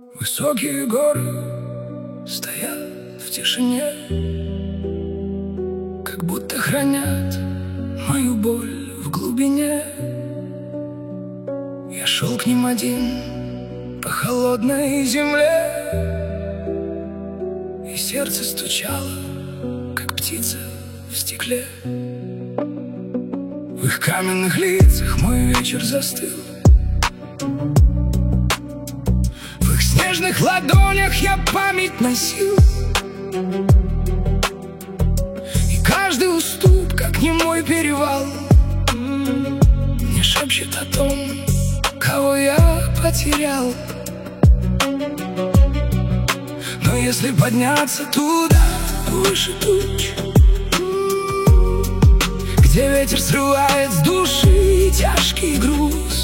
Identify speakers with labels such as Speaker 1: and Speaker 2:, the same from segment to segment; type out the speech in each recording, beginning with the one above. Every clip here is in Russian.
Speaker 1: Высокие горы стоят в тишине, как будто хранят мою боль в глубине. Я шел к ним один по холодной земле, и сердце стучало, как птица в стекле. В их каменных лицах мой вечер застыл, в их снежных ладонях я память носил. И каждый уступ, как немой перевал, мне шепчет о том, кого я потерял. Но если подняться туда, выше туч, где ветер срывает с души тяжкий груз,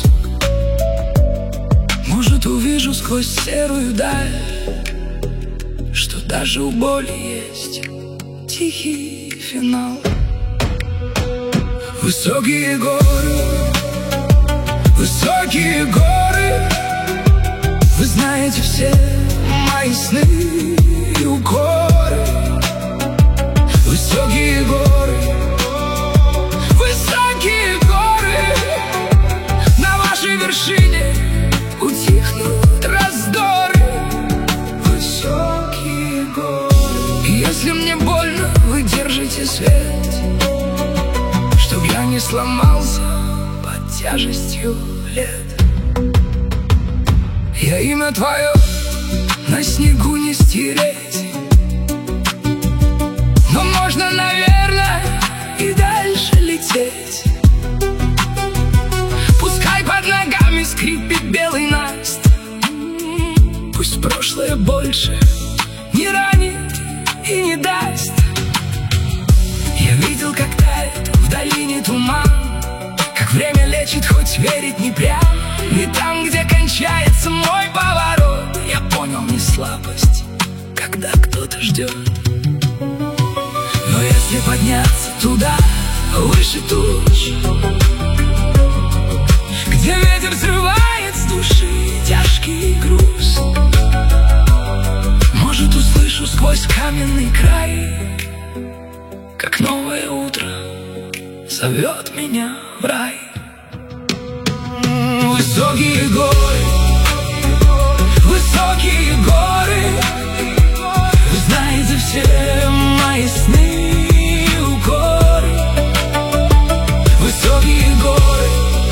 Speaker 1: может, увижу сквозь серую даль, что даже у боли есть тихий финал. Высокие горы, высокие горы, вы знаете все мои сны и укоры. Высокие горы, высокие горы, на вашей вершине утихнут раздоры. Высокие горы, если мне больно, вы держите свет, чтоб я не сломался под тяжестью лет. Я имя твое на снегу не стереть, но можно, наверное, и дальше лететь. Пускай под ногами скрипит белый наст, пусть прошлое больше не ранит и не даст. Я видел, как тает в долине туман, как время лечит, хоть верить не прям. И там, где кончается мой поворот, я понял, не слабость, когда кто-то ждет. Но если подняться туда, выше туч, где ветер срывает с души тяжкий груз, может, услышу сквозь каменный край, как новое утро зовет меня в рай. Высокие горы, высокие горы, вы знаете все мои сны и укоры. Высокие горы,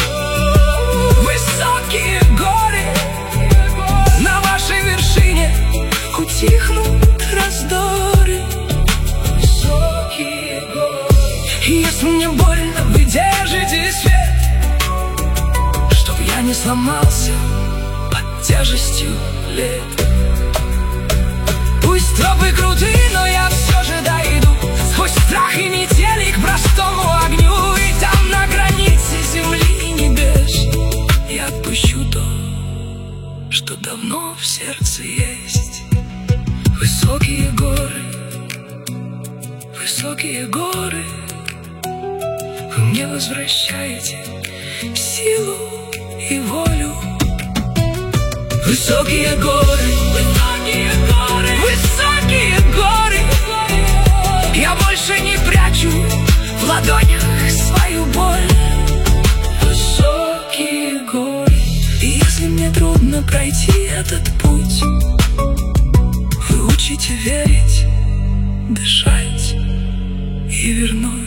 Speaker 1: высокие горы, на вашей вершине утихнут раздоры. Высокие горы, если мне больно, вы держите свет, я не сломался под тяжестью лет. Пусть тропы крутые, но я все же дойду сквозь страх и метели к простому огню. И там, на границе земли и небес, я отпущу то, что давно в сердце есть. Высокие горы, высокие горы, вы мне возвращаете силу и волю. Высокие горы, высокие горы, высокие горы, я больше не прячу в ладонях свою боль. Высокие горы, и если мне трудно пройти этот путь, вы учите верить, дышать и вернуть.